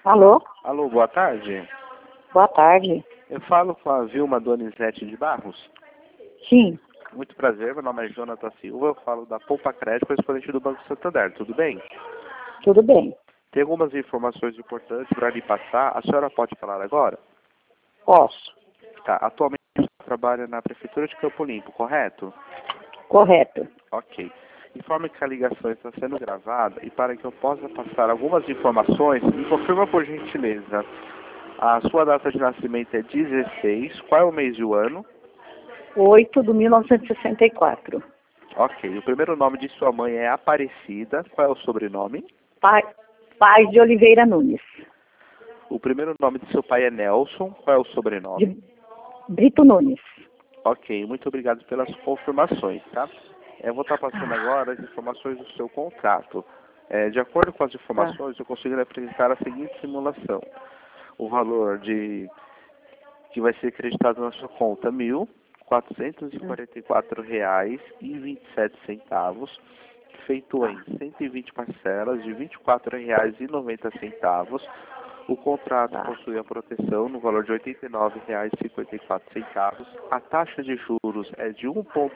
Alô? Alô, boa tarde. Boa tarde. Eu falo com a Vilma Donizete de Barros. Sim, Muito prazer, meu nome é Jonathan Silva, eu falo da Poupa Crédito, correspondente do Banco Santander, tudo bem? tudo bem. Tem algumas informações importantes para lhe passar, a senhora pode falar agora? Posso. Tá, atualmente você trabalha na Prefeitura de Campo Limpo, correto? Correto. Ok. Informe que a ligação está sendo gravada e para que eu possa passar algumas informações, me confirma por gentileza. A sua data de nascimento é 16, qual é o mês e o ano? 8 de 1964. Ok. O primeiro nome de sua mãe é Aparecida. Qual é o sobrenome? Paz de Oliveira Nunes. O primeiro nome de seu pai é Nelson. Qual é o sobrenome? De Brito Nunes. Ok. Muito obrigado pelas confirmações, tá? Eu vou estar passando agora as informações do seu contrato. De acordo com as informações, eu consigo apresentar a seguinte simulação. O valor que vai ser acreditado na sua conta, R$ 1.444,27, feito em 120 parcelas de R$ 24,90. O contrato possui a proteção no valor de R$ 89,54. A taxa de juros é de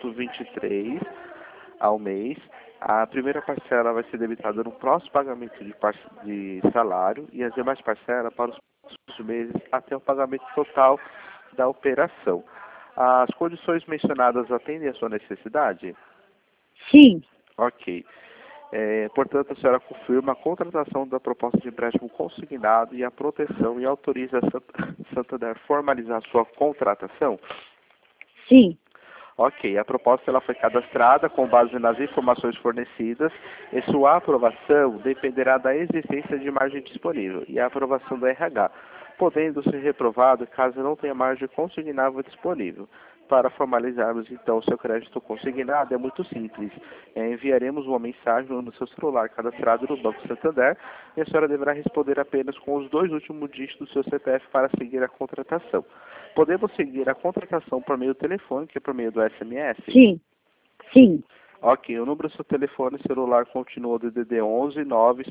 1,23 ao mês. A primeira parcela vai ser debitada no próximo pagamento de salário e as demais parcelas para os próximos meses até o pagamento total da operação. As condições mencionadas atendem à sua necessidade? Sim, Ok. Portanto, a senhora confirma a contratação da proposta de empréstimo consignado e a proteção e autoriza a Santander formalizar sua contratação? sim. Ok, a proposta ela foi cadastrada com base nas informações fornecidas e sua aprovação dependerá da existência de margem disponível e a aprovação do RH, podendo ser reprovado caso não tenha margem consignável disponível. Para formalizarmos então seu crédito consignado é muito simples. Enviaremos uma mensagem no seu celular cadastrado no Banco Santander e a senhora deverá responder apenas com os 2 últimos dígitos do seu CPF para seguir a contratação. Podemos seguir a contratação por meio telefônico e por meio do SMS? Sim, sim. Ok, o número do seu telefone celular continua do DDD 11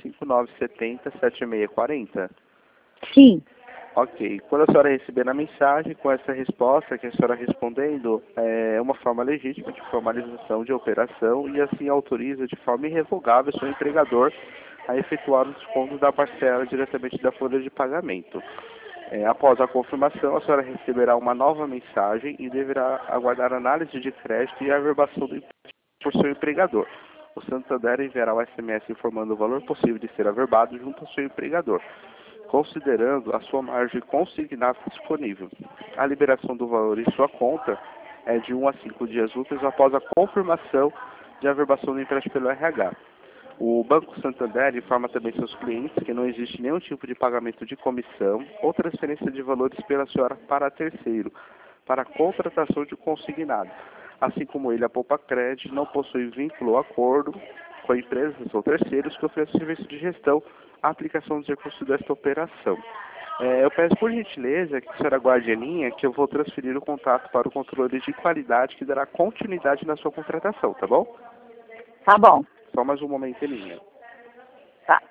95970 7640? Sim. Ok, quando a senhora receber a mensagem com essa resposta que a senhora respondendo, é uma forma legítima de formalização de operação e assim autoriza de forma irrevogável seu empregador a efetuar o desconto da parcela diretamente da folha de pagamento. Após a confirmação, a senhora receberá uma nova mensagem e deverá aguardar análise de crédito e averbação do empréstimo por seu empregador. O Santander enviará o SMS informando o valor possível de ser averbado junto ao seu empregador, considerando a sua margem consignada disponível. A liberação do valor em sua conta é de 1 a 5 dias úteis após a confirmação de averbação do empréstimo pelo RH. O Banco Santander informa também seus clientes que não existe nenhum tipo de pagamento de comissão ou transferência de valores pela senhora para terceiro, para a contratação de consignado. Assim como ele, a Poupa Crédito não possui vínculo ou acordo com empresas ou terceiros que ofereçam serviço de gestão à aplicação dos recursos desta operação. Eu peço por gentileza que a senhora guarde a linha, que eu vou transferir o contato para o controle de qualidade que dará continuidade na sua contratação, tá bom? Tá bom. Só mais um momento em linha. Tá.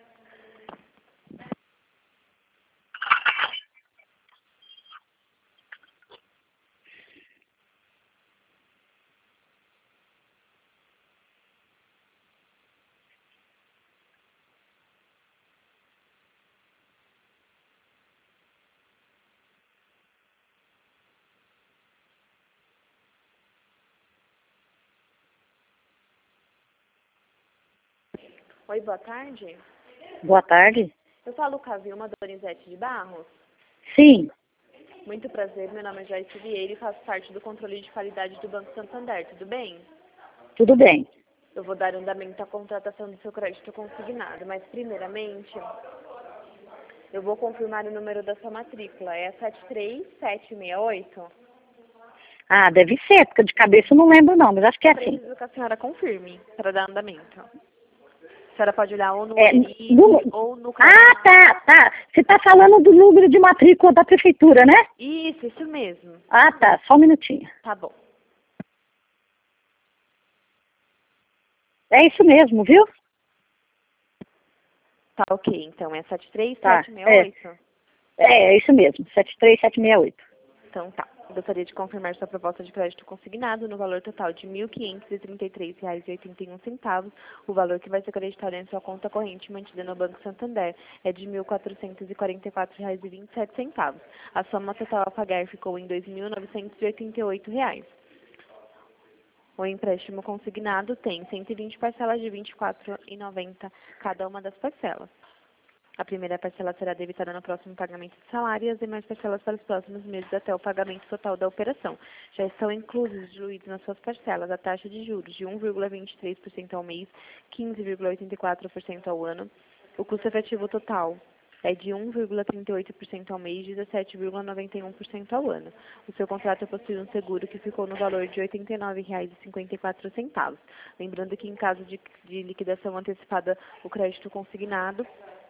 Oi, boa tarde. Boa tarde. Eu falo com a Vilma Donizete de Barros. Sim, Muito prazer, meu nome é Joyce Vieira e faço parte do controle de qualidade do Banco Santander, tudo bem? tudo bem. Eu vou dar andamento à contratação do seu crédito consignado, mas primeiramente eu vou confirmar o número da sua matrícula, é a 73768. Ah, deve ser, porque de cabeça eu não lembro não, mas acho que é assim. Preciso que a senhora confirme para dar andamento. A senhora pode olhar ou no É, ENIC número- ou no Ah, tá. Você tá falando do número de matrícula da prefeitura, né? Isso mesmo. Ah, tá. Só um minutinho. Tá bom. É isso mesmo, viu? Tá ok, então é Tá, 73768? é isso mesmo, 73768. Então tá. Gostaria de confirmar sua proposta de crédito consignado no valor total de R$ 1.533,81. O valor que vai ser creditado em sua conta corrente mantida no Banco Santander é de R$ 1.444,27. A soma total a pagar ficou em R$ 2.988. O empréstimo consignado tem 120 parcelas de R$ 24,90 cada uma das parcelas. A primeira parcela será debitada no próximo pagamento de salário e as demais parcelas para os próximos meses até o pagamento total da operação. Já estão incluídos nas suas parcelas a taxa de juros de 1,23% ao mês, 15,84% ao ano. O custo efetivo total é de 1,38% ao mês, 17,91% ao ano. O seu contrato possui um seguro que ficou no valor de R$ 89,54. Lembrando que em caso de liquidação antecipada, o crédito consignado,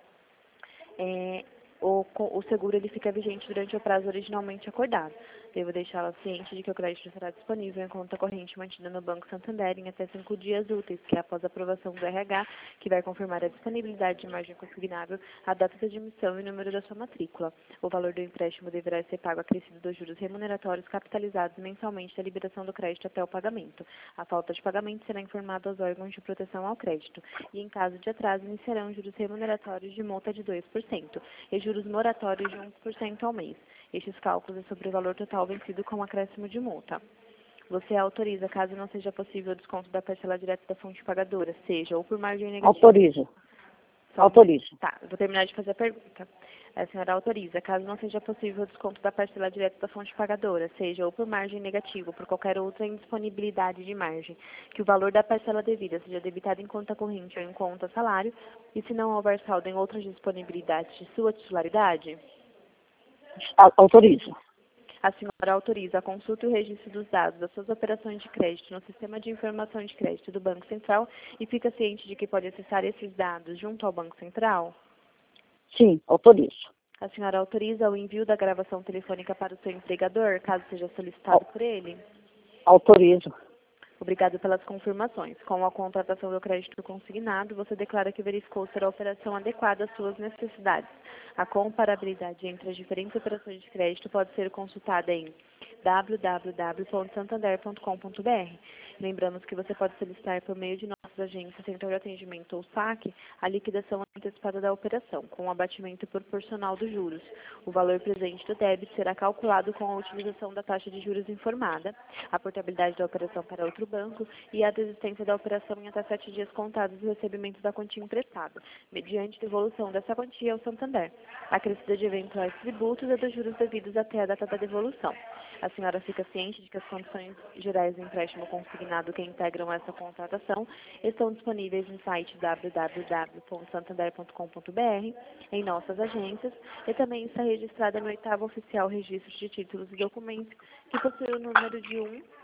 o seguro ele fica vigente durante o prazo originalmente acordado. Devo deixá-la ciente de que o crédito será disponível em conta corrente mantida no Banco Santander em até 5 dias úteis, que é após a aprovação do RH, que vai confirmar a disponibilidade de margem consignável, a data de admissão e o número da sua matrícula. O valor do empréstimo deverá ser pago acrescido dos juros remuneratórios capitalizados mensalmente da liberação do crédito até o pagamento. A falta de pagamento será informada aos órgãos de proteção ao crédito e, em caso de atraso, iniciarão juros remuneratórios de multa de 2% e juros moratórios de 1% ao mês. Estes cálculos sobre o valor total vencido com acréscimo de multa. Você autoriza, caso não seja possível o desconto da parcela direta da fonte pagadora, seja ou por margem negativa... Autorizo. Autorizo. Tá, eu vou terminar de fazer a pergunta. A senhora autoriza, caso não seja possível o desconto da parcela direta da fonte pagadora, seja ou por margem negativa ou por qualquer outra indisponibilidade de margem, que o valor da parcela devida seja debitado em conta corrente ou em conta salário, e se não houver saldo em outras disponibilidades de sua titularidade? Autorizo. A senhora autoriza a consulta e o registro dos dados das suas operações de crédito no Sistema de Informação de Crédito do Banco Central e fica ciente de que pode acessar esses dados junto ao Banco Central? Sim, autorizo. A senhora autoriza o envio da gravação telefônica para o seu empregador, caso seja solicitado por ele? Autorizo. Obrigado pelas confirmações. Com a contratação do crédito consignado, você declara que verificou ser a operação adequada às suas necessidades. A comparabilidade entre as diferentes operações de crédito pode ser consultada em www.santander.com.br. Lembramos que você pode solicitar por meio de nossas agências, central de atendimento ou saque, a liquidação antecipada da operação, com o abatimento proporcional dos juros. O valor presente do débito será calculado com a utilização da taxa de juros informada, a portabilidade da operação para outro banco e a desistência da operação em até 7 dias contados do recebimento da quantia emprestada, mediante devolução dessa quantia ao Santander, acrescida de eventuais tributos e dos juros devidos até a data da devolução. A senhora fica ciente de que as condições gerais do empréstimo consignado que integram essa contratação estão disponíveis no site www.santander.com.br, em nossas agências, e também está registrada no 8º Oficial Registro de Títulos e Documentos, que possui o número de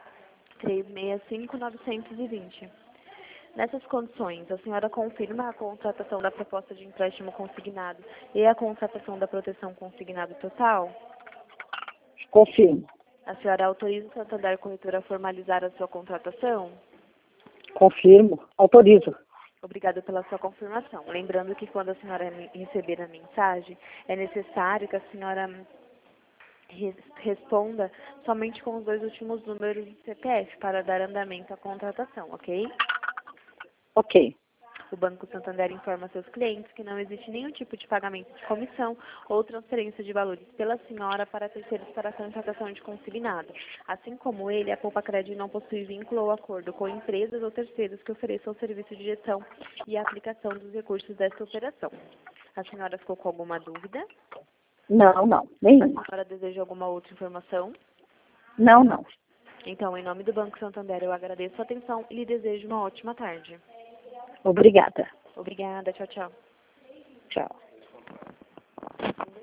1365920. Nessas condições, a senhora confirma a contratação da proposta de empréstimo consignado e a contratação da proteção consignado total? Confirmo. A senhora autoriza o Santander Corretora a formalizar a sua contratação? Confirmo. Autorizo. Obrigada pela sua confirmação. Lembrando que quando a senhora receber a mensagem, é necessário que a senhora responda somente com os 2 últimos números do CPF para dar andamento à contratação, ok? Ok. O Banco Santander informa seus clientes que não existe nenhum tipo de pagamento de comissão ou transferência de valores pela senhora para terceiros para a contratação de consignado. Assim como ele, a Poupa Crédito não possui vínculo ou acordo com empresas ou terceiros que ofereçam o serviço de gestão e aplicação dos recursos desta operação. A senhora ficou com alguma dúvida? Não. A Nenhuma. senhora deseja alguma outra informação? Não. Então, em nome do Banco Santander, eu agradeço a atenção e lhe desejo uma ótima tarde. Obrigada. Obrigada. Tchau, tchau. Tchau.